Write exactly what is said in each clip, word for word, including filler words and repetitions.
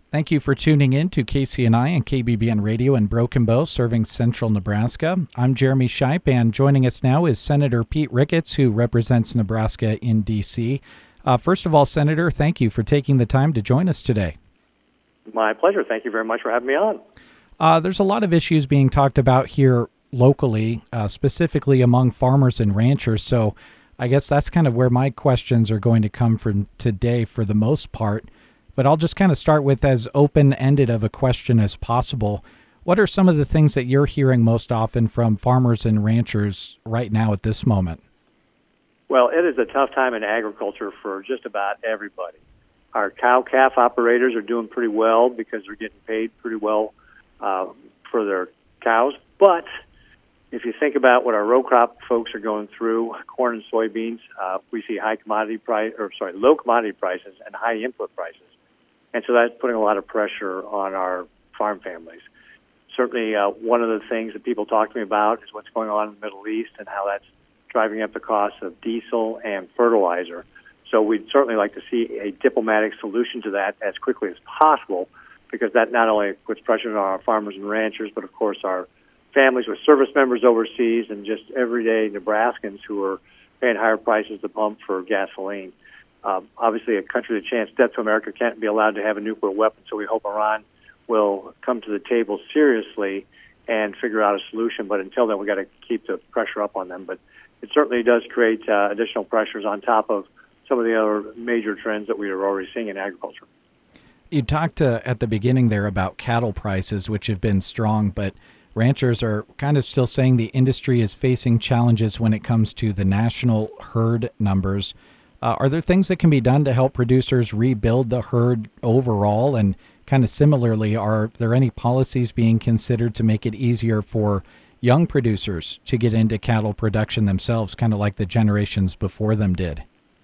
Thank you for tuning in to K C N I and K B B N Radio in Broken Bow, serving central Nebraska. I'm Jeremy Scheib, and joining us now is Senator Pete Ricketts, who represents Nebraska in D C Uh, first of all, Senator, thank you for taking the time to join us today. My pleasure. Thank you very much for having me on. Uh, there's a lot of issues being talked about here locally, uh, specifically among farmers and ranchers. So I guess that's kind of where my questions are going to come from today for the most part. But I'll just kind of start with as open-ended of a question as possible. What are some of the things that you're hearing most often from farmers and ranchers right now at this moment? Well, it is a tough time in agriculture for just about everybody. Our cow-calf operators are doing pretty well because they're getting paid pretty well uh, for their cows. But if you think about what our row crop folks are going through, corn and soybeans, uh, we see high commodity price, or sorry, low commodity prices and high input prices. And so that's putting a lot of pressure on our farm families. Certainly, uh, one of the things that people talk to me about is what's going on in the Middle East and how that's driving up the cost of diesel and fertilizer. So we'd certainly like to see a diplomatic solution to that as quickly as possible, because that not only puts pressure on our farmers and ranchers, but of course our families with service members overseas and just everyday Nebraskans who are paying higher prices at the pump for gasoline. Um, obviously, a country that chants death to America can't be allowed to have a nuclear weapon, so we hope Iran will come to the table seriously and figure out a solution. But until then, we've got to keep the pressure up on them. But it certainly does create uh, additional pressures on top of some of the other major trends that we are already seeing in agriculture. You talked uh, at the beginning there about cattle prices, which have been strong, but ranchers are kind of still saying the industry is facing challenges when it comes to the national herd numbers. Uh, are there things that can be done to help producers rebuild the herd overall? And kind of similarly, are there any policies being considered to make it easier for young producers to get into cattle production themselves, kind of like the generations before them did?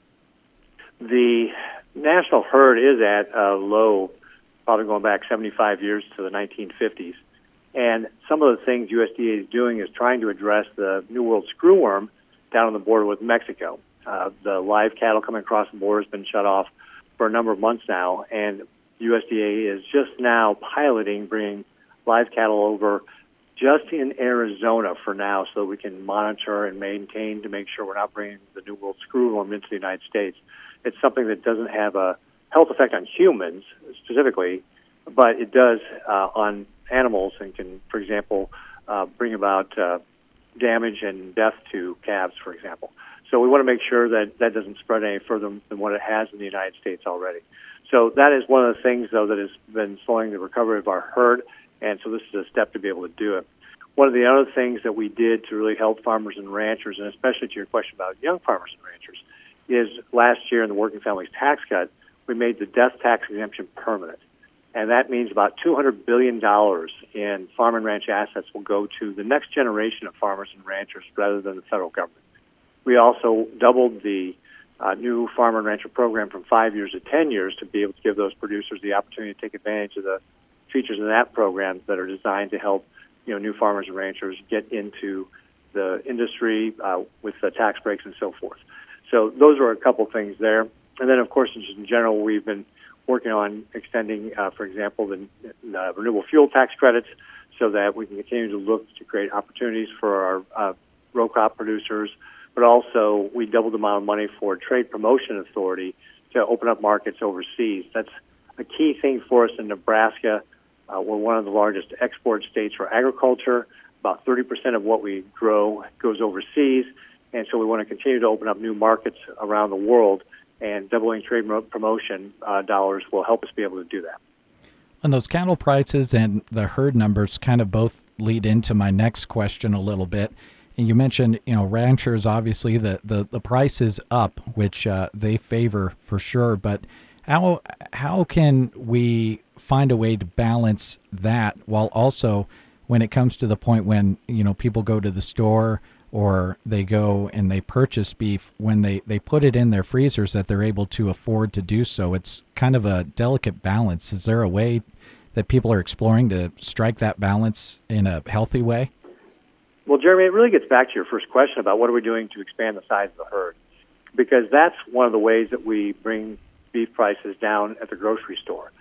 The national herd is at a low, probably going back seventy-five years to the nineteen fifties. And some of the things U S D A is doing is trying to address the New World screwworm down on the border with Mexico. Uh, the live cattle coming across the border has been shut off for a number of months now, and U S D A is just now piloting bringing live cattle over just in Arizona for now so that we can monitor and maintain to make sure we're not bringing the New World screwworm into the United States. It's something that doesn't have a health effect on humans specifically, but it does uh, on animals and can, for example, uh, bring about uh, damage and death to calves, for example. So we want to make sure that that doesn't spread any further than what it has in the United States already. So that is one of the things, though, that has been slowing the recovery of our herd, and so this is a step to be able to do it. One of the other things that we did to really help farmers and ranchers, and especially to your question about young farmers and ranchers, is last year in the Working Families Tax Cut, we made the death tax exemption permanent. And that means about two hundred billion dollars in farm and ranch assets will go to the next generation of farmers and ranchers rather than the federal government. We also doubled the uh, new farmer and rancher program from five years to ten years to be able to give those producers the opportunity to take advantage of the features in that program that are designed to help, you know, new farmers and ranchers get into the industry uh, with the tax breaks and so forth. So those are a couple things there. And then, of course, in general, we've been working on extending, uh, for example, the uh, renewable fuel tax credits so that we can continue to look to create opportunities for our uh, row crop producers. But also, we doubled the amount of money for Trade Promotion Authority to open up markets overseas. That's a key thing for us in Nebraska. Uh, we're one of the largest export states for agriculture. About thirty percent of what we grow goes overseas. And so we want to continue to open up new markets around the world, and doubling trade promotion uh, dollars will help us be able to do that. And those cattle prices and the herd numbers kind of both lead into my next question a little bit. And you mentioned, you know, ranchers, obviously the, the, the price is up, which uh, they favor for sure. But how how can we find a way to balance that while also when it comes to the point when, you know, people go to the store or they go and they purchase beef, when they, they put it in their freezers that they're able to afford to do so? It's kind of a delicate balance. Is there a way that people are exploring to strike that balance in a healthy way? Well, Jeremy, it really gets back to your first question about what are we doing to expand the size of the herd, because that's one of the ways that we bring beef prices down at the grocery store.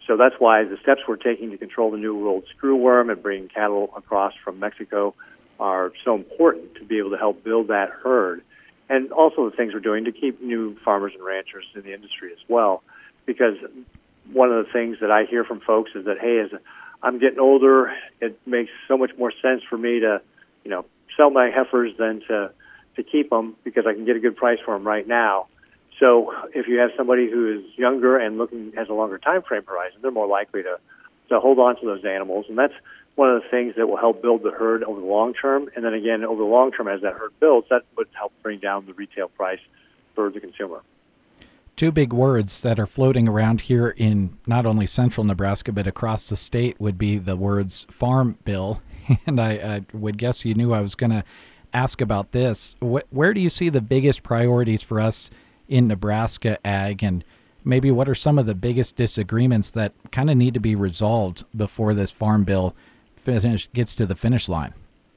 So that's why the steps we're taking to control the New World screwworm and bring cattle across from Mexico are so important to be able to help build that herd. And also the things we're doing to keep new farmers and ranchers in the industry as well. Because one of the things that I hear from folks is that, hey, as I'm getting older, it makes so much more sense for me to, you know, sell my heifers than to, to keep them because I can get a good price for them right now. So if you have somebody who is younger and looking has a longer time frame horizon, they're more likely to, to hold on to those animals. And that's one of the things that will help build the herd over the long term. And then again, over the long term, as that herd builds, that would help bring down the retail price for the consumer. Two big words that are floating around here in not only central Nebraska, but across the state would be the words Farm Bill. And I, I would guess you knew I was going to ask about this. Wh- where do you see the biggest priorities for us in Nebraska ag, and maybe what are some of the biggest disagreements that kind of need to be resolved before this Farm Bill finish, gets to the finish line?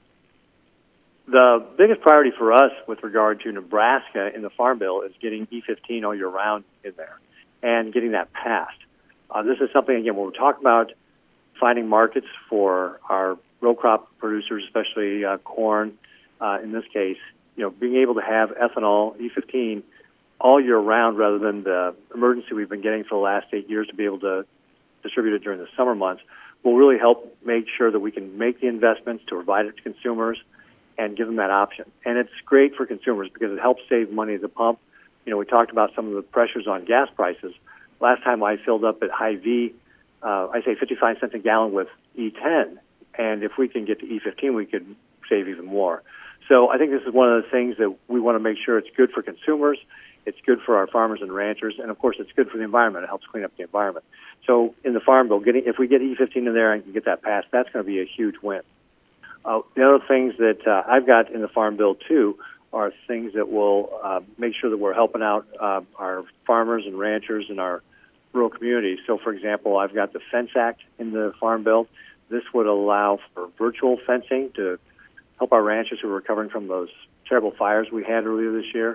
The biggest priority for us with regard to Nebraska in the Farm Bill is getting E fifteen all year round in there and getting that passed. Uh, this is something, again, when we're talking about finding markets for our row crop producers, especially uh, corn uh, in this case, you know, being able to have ethanol, E fifteen, all year round rather than the emergency we've been getting for the last eight years to be able to distribute it during the summer months will really help make sure that we can make the investments to provide it to consumers and give them that option. And it's great for consumers because it helps save money at the pump. You know, we talked about some of the pressures on gas prices. Last time I filled up at Hy-Vee, uh, I say fifty-five cents a gallon with E ten. And if we can get to E fifteen, we could save even more. So I think this is one of the things that we want to make sure it's good for consumers. It's good for our farmers and ranchers, and of course, it's good for the environment. It helps clean up the environment. So, in the Farm Bill, getting if we get E fifteen in there and can get that passed, that's going to be a huge win. Uh, the other things that uh, I've got in the Farm Bill too are things that will uh, make sure that we're helping out uh, our farmers and ranchers in our rural communities. So, for example, I've got the Fence Act in the Farm Bill. This would allow for virtual fencing to help our ranchers who are recovering from those terrible fires we had earlier this year.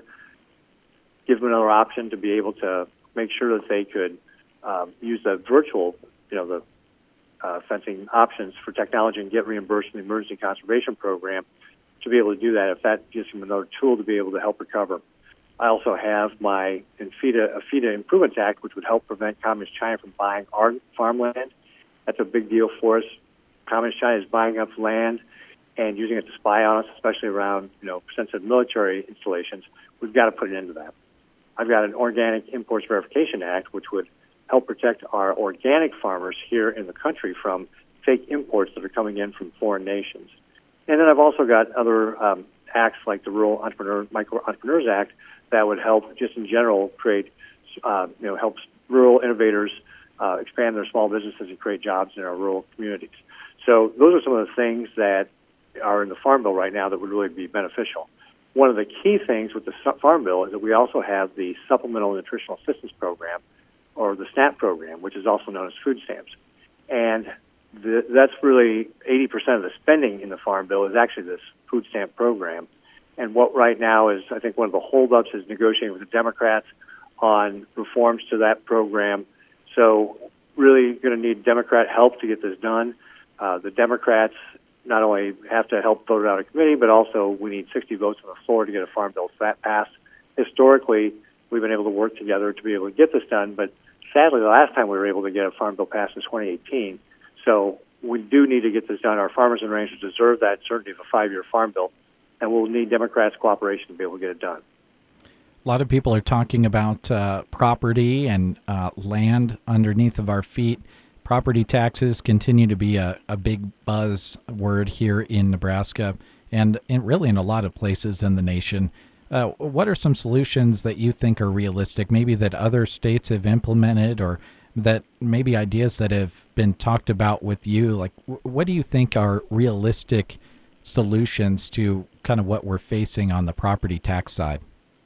Give them another option to be able to make sure that they could um, use the virtual, you know, the uh, fencing options for technology and get reimbursed from the Emergency Conservation Program to be able to do that if that gives them another tool to be able to help recover. I also have my INFIDA, IFIDA Improvements Act, which would help prevent Communist China from buying our farmland. That's a big deal for us. Communist China is buying up land and using it to spy on us, especially around, you know, sensitive military installations. We've got to put an end to that. I've got an Organic Imports Verification Act, which would help protect our organic farmers here in the country from fake imports that are coming in from foreign nations. And then I've also got other um, acts like the Rural Entrepreneur Micro Entrepreneurs Act that would help, just in general, create, uh, you know, helps rural innovators uh, expand their small businesses and create jobs in our rural communities. So those are some of the things that are in the Farm Bill right now that would really be beneficial. One of the key things with the Farm Bill is that we also have the Supplemental Nutritional Assistance Program, or the SNAP program, which is also known as food stamps. And the, that's really eighty percent of the spending in the Farm Bill is actually this food stamp program. And what right now is, I think one of the holdups is negotiating with the Democrats on reforms to that program. So really going to need Democrat help to get this done. Uh, the Democrats not only have to help vote it out of committee, but also we need sixty votes on the floor to get a Farm Bill passed. Historically, we've been able to work together to be able to get this done, but sadly, the last time we were able to get a Farm Bill passed was twenty eighteen. So we do need to get this done. Our farmers and ranchers deserve that certainty of a five-year Farm Bill, and we'll need Democrats' cooperation to be able to get it done. A lot of people are talking about uh, property and uh, land underneath of our feet. Property taxes continue to be a, a big buzz word here in Nebraska and in, really in a lot of places in the nation. Uh, what are some solutions that you think are realistic, maybe that other states have implemented, or that maybe ideas that have been talked about with you? Like, what do you think are realistic solutions to kind of what we're facing on the property tax side?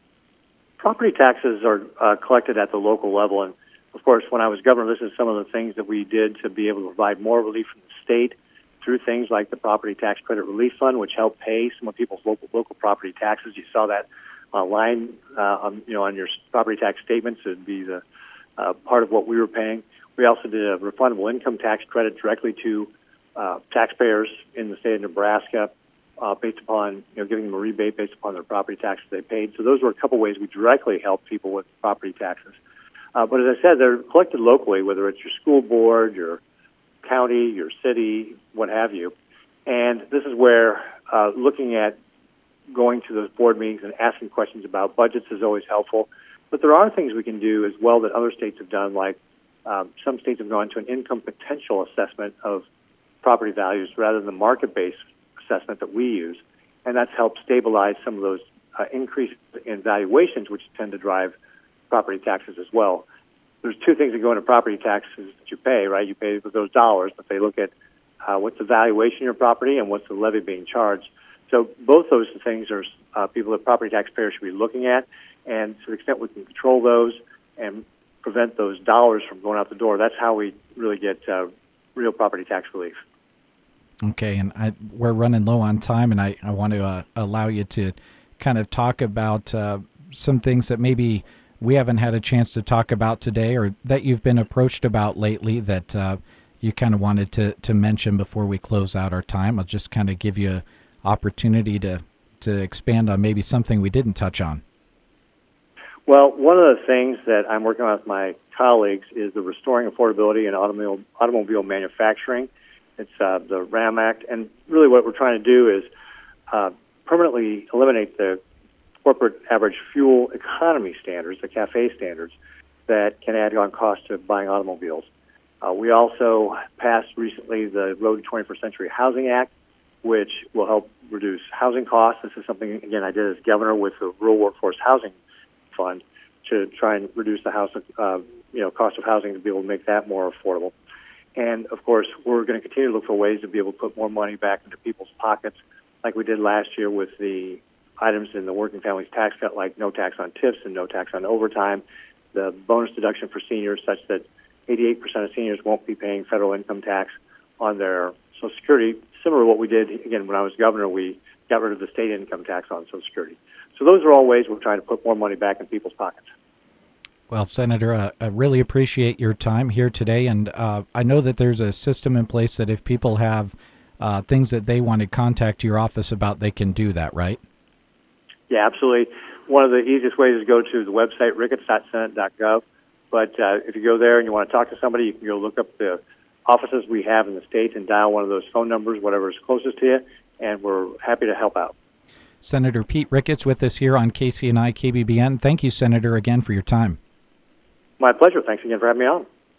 Property taxes are uh, collected at the local level, and of course, when I was governor, this is some of the things that we did to be able to provide more relief from the state through things like the Property Tax Credit Relief Fund, which helped pay some of people's local local property taxes. You saw that online, uh, on, you know, on your property tax statements. It'd be the uh, part of what we were paying. We also did a refundable income tax credit directly to uh, taxpayers in the state of Nebraska, uh, based upon, you know, giving them a rebate based upon their property taxes they paid. So those were a couple ways we directly helped people with property taxes. Uh, but as I said, they're collected locally, whether it's your school board, your county, your city, what have you. And this is where uh, looking at going to those board meetings and asking questions about budgets is always helpful. But there are things we can do as well that other states have done, like um, some states have gone to an income potential assessment of property values rather than the market-based assessment that we use. And that's helped stabilize some of those uh, increases in valuations, which tend to drive property taxes as well. There's two things that go into property taxes that you pay, right? You pay with those dollars, but they look at uh, what's the valuation of your property and what's the levy being charged. So both those things are uh, people that property taxpayers should be looking at, and to the extent we can control those and prevent those dollars from going out the door, that's how we really get uh, real property tax relief. Okay, and I, we're running low on time, and I, I want to uh, allow you to kind of talk about uh, some things that maybe we haven't had a chance to talk about today, or that you've been approached about lately that uh, you kind of wanted to, to mention before we close out our time. I'll just kind of give you an opportunity to, to expand on maybe something we didn't touch on. Well, one of the things that I'm working on with my colleagues is the Restoring Affordability in Automobile, Automobile Manufacturing. It's uh, the RAM Act, and really what we're trying to do is uh, permanently eliminate the corporate average fuel economy standards, the CAFE standards, that can add on cost to buying automobiles. Uh, we also passed recently the Road to twenty-first Century Housing Act, which will help reduce housing costs. This is something, again, I did as governor with the Rural Workforce Housing Fund to try and reduce the house, uh, you know, cost of housing to be able to make that more affordable. And, of course, we're going to continue to look for ways to be able to put more money back into people's pockets, like we did last year with the items in the working families tax cut, like no tax on tips and no tax on overtime, the bonus deduction for seniors, such that eighty-eight percent of seniors won't be paying federal income tax on their Social Security. Similar to what we did, again, when I was governor, we got rid of the state income tax on Social Security. So those are all ways we're trying to put more money back in people's pockets. Well, Senator, uh, I really appreciate your time here today, and uh, I know that there's a system in place that if people have uh, things that they want to contact your office about, they can do that, right? Yeah, absolutely. One of the easiest ways is go to the website, ricketts dot senate dot gov. But uh, if you go there and you want to talk to somebody, you can go look up the offices we have in the state and dial one of those phone numbers, whatever is closest to you, and we're happy to help out. Senator Pete Ricketts with us here on K C N I K B B N. Thank you, Senator, again for your time. My pleasure. Thanks again for having me on.